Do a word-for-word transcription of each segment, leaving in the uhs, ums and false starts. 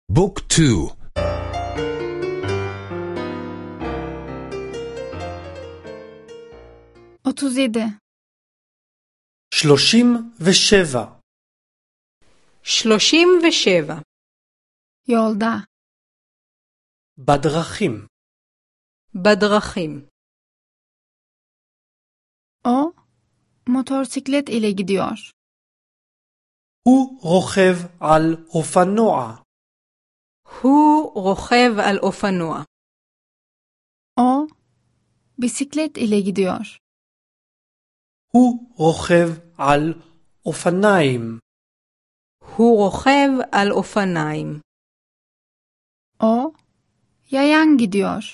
بوك تو. otuz yedi. שלושים ושבע. שלושים ושבע. yolda, בדרכים. בדרכים. o motosiklet ile gidiyor. הוא רוכב על אופנוע. הוא רוכב על אופנוע. O bisiklet ile gidiyor. הוא רוכב על אופניים. הוא רוכב על אופניים. O yayan gidiyor.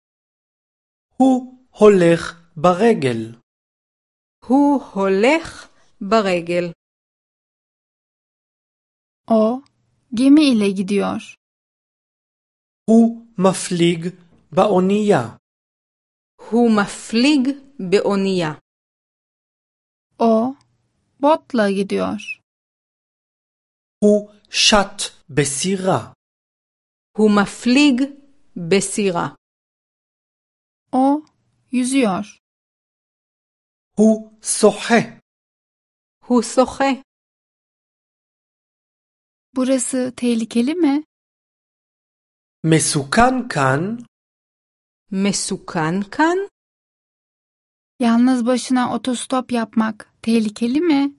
הוא הולך ברגל. הוא הולך ברגל. O gemi ile gidiyor. הוא מפליג באונייה. הוא מפליג באונייה. O botla gidiyor. הוא שט בסירה. הוא מפליג בסירה. O yüzüyor. הוא שוחה. הוא שוחה. Burası tehlikeli mi? מסוכן כאן. מסוכן כאן? Yalnız başına otostop yapmak tehlikeli mi?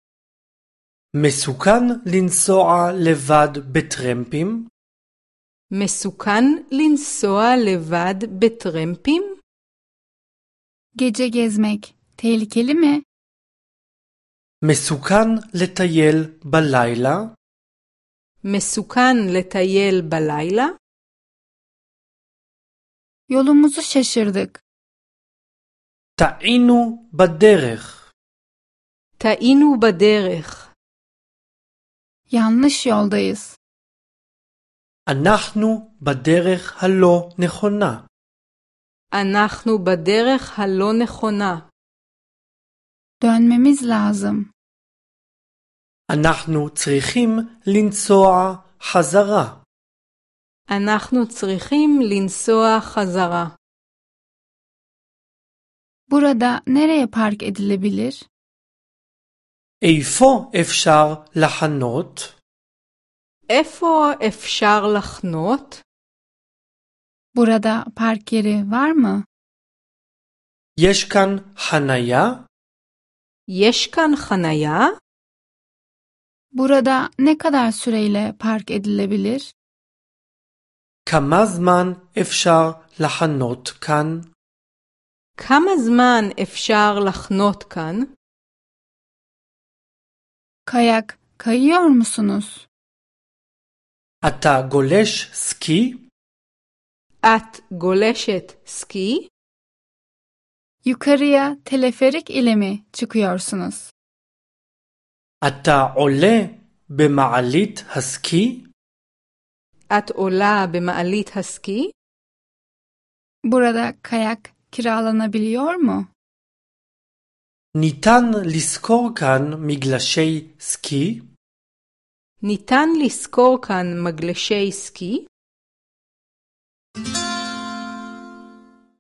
מסוכן לנסוע לבד בטרמפים. מסוכן לנסוע לבד בטרמפים? Gece gezmek tehlikeli mi? מסוכן לטייל בלילה. מסוכן לטייל בלילה? Yolumuzu şaşırdık. טעינו בדרך. טעינו בדרך. Yanlış yoldayız. אנחנו בדרך הלא נכונה. אנחנו בדרך הלא נכונה. Dönmemiz lazım. אנחנו צריכים לנסוע חזרה. אנחנו צריכים לנסוע חזרה. Burada nereye park edilebilir? איפה אפשר לחנות? איפה אפשר לחנות? Burada park yeri var mı? יש כאן חניה? יש כאן חניה? Burada ne kadar süreyle park edilebilir? כמה זמן אפשר לחנות כאן? כמה זמן אפשר לחנות כאן? Kayak kayıyor musunuz? אתה גולש סקי? את גולשת סקי? Yukarıya teleferik ile mi çıkıyorsunuz? אתה עולה במעלית הסקי? את עולה במעלית הסקי? Burada kayak kiralanabiliyor mu? ניתן לשכור כאן מגלשי סקי? ניתן לשכור כאן מגלשי סקי?